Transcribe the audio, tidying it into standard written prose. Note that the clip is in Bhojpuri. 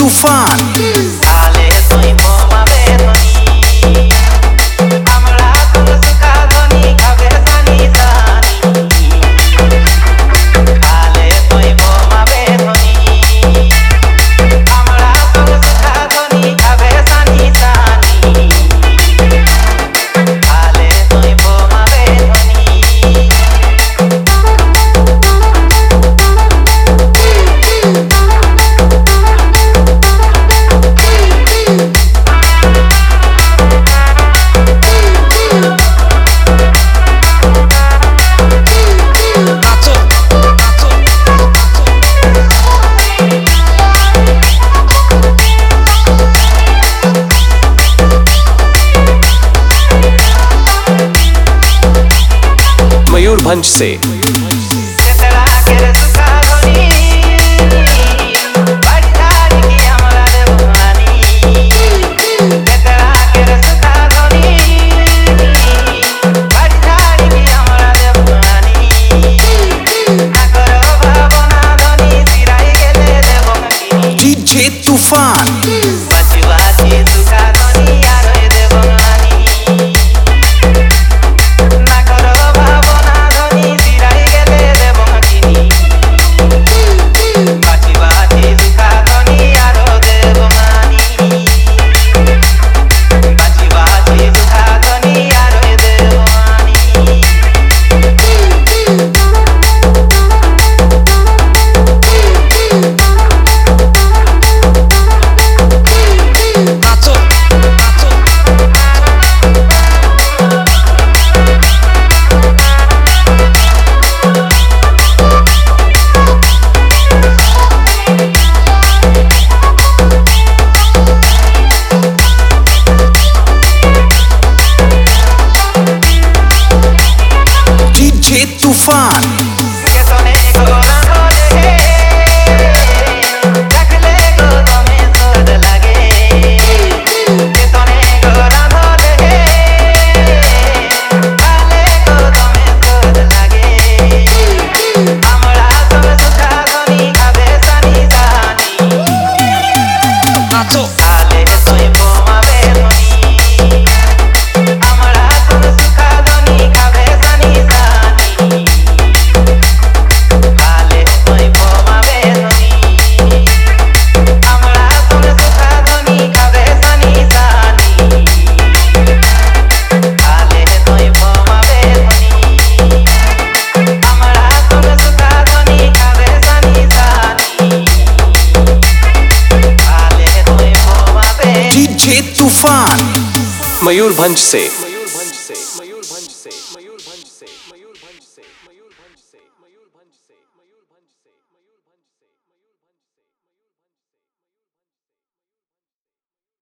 तूफान काले सोई मोमा बेधनी हमरा तुम सुखा धनी खावे सानी सानी काले सोई मोमा बेधनी हमरा तुम सुखा धनी खावे सानी सानी काले सोई मोमा बेधनी मयूरभंज से तेरा के सुखा धनी बड़ी धारी की हमरा रे भवानी तेरा के सुखा धनी बड़ी धारी की हमरा रे भवानी ना करो भावना धनी सिराई गेले देबो मकीनी डीजे तूफान बाची बाची सुखा धनी यार देबो मकीनी ना करो भावना धनी सिराई गेले देबो मकीनी बाची बाची सुखा धनी यार देबो मकीनी बाची बाची सुखा धनी यार देबो मकीनी डीजे तूफान के सोने को रंगोले रख ले गो तुम्हें सोड लगे के सोने को रंगोले काले को तुम्हें सोड लगे हमरा सब सुखा धनी खावे सानी सानी काले सोई बोमा बेधनी हमरा सब सुखा धनी खावे सानी सानी काले सोई बोमा बेधनी हमरा सब सुखा धनी खावे सानी सानी काले सोई बोमा बेधनी हमरा सब सुखा धनी खावे सानी सानी काले सोई बोमा बेधनी डीजे तूफान मयूरभंज से